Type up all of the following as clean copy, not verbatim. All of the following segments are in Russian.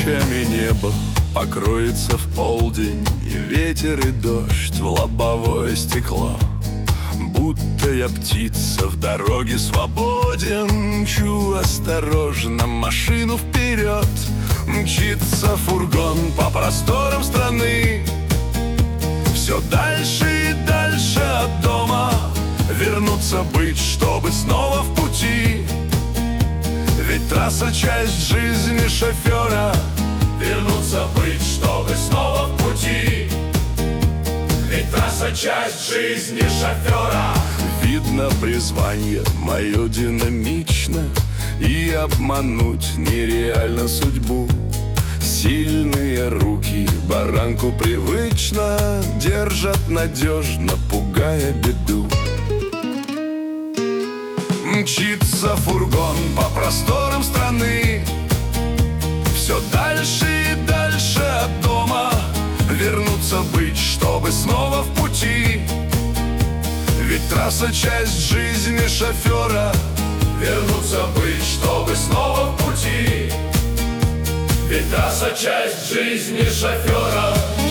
тучами небо покроется в полдень, и ветер, и дождь в лобовое стекло. Будто я птица в дороге свободен, мчу осторожно машину вперед. Мчится фургон по просторам страны, все дальше и дальше от дома. Вернуться быть, чтобы снова в пути, ведь трасса — часть жизни шофера. Вернуться быть, чтобы снова в пути, ведь трасса — часть жизни шофера. Видно, призвание мое динамично, и обмануть нереально судьбу. Сильные руки баранку привычно держат надежно, пугая беду. Мчится фургон по просторам страны, все дальше и дальше от дома. Вернуться быть, чтобы снова в пути, ведь трасса — часть жизни шофера. Вернуться быть, чтобы снова в пути, ведь трасса — часть жизни шофера.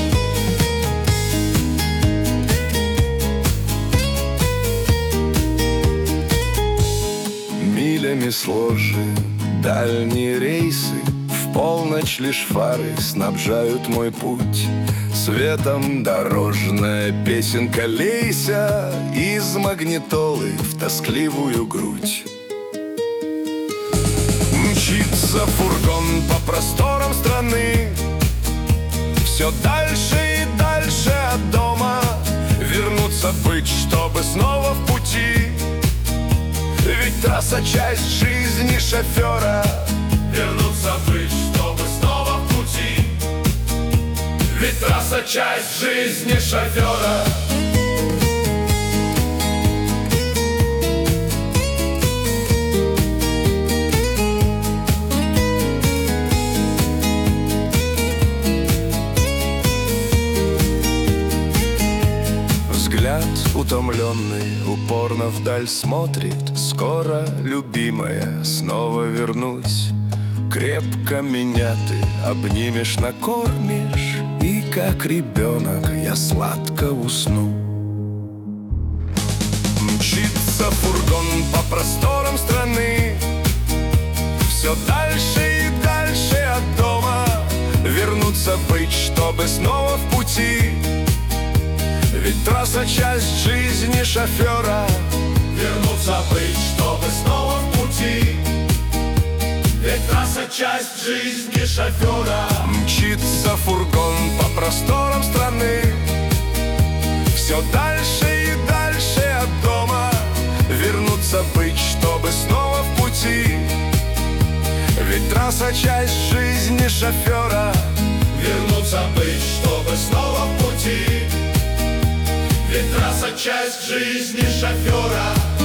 Милями сложены дальние рейсы, в полночь лишь фары снабжают мой путь. Светом дорожная песенка лейся из магнитолы в тоскливую грудь. Мчится фургон по просторам страны, все дальше и дальше от дома. Вернуться быть, чтобы снова в пути, ведь трасса — часть жизни шофера. Вернуться быть, чтобы снова в пути, ведь трасса — часть жизни шофера. Взгляд утомленный упорно вдаль смотрит. Скоро, любимая, снова вернусь. Крепко меня ты обнимешь, накормишь, и как ребенок я сладко усну. Мчится фургон по просторам страны, все дальше и дальше от дома. Вернуться быть, чтобы снова в пути, ведь трасса — часть жизни шофера. Вернуться быть, чтобы снова в пути, ведь трасса — часть жизни шофера. Мчится фургон по просторам страны, все дальше и дальше от дома. Вернуться быть, чтобы снова в пути, ведь трасса — часть жизни шофера. Вернуться быть, чтобы снова в пути, ведь трасса — часть жизни шофера.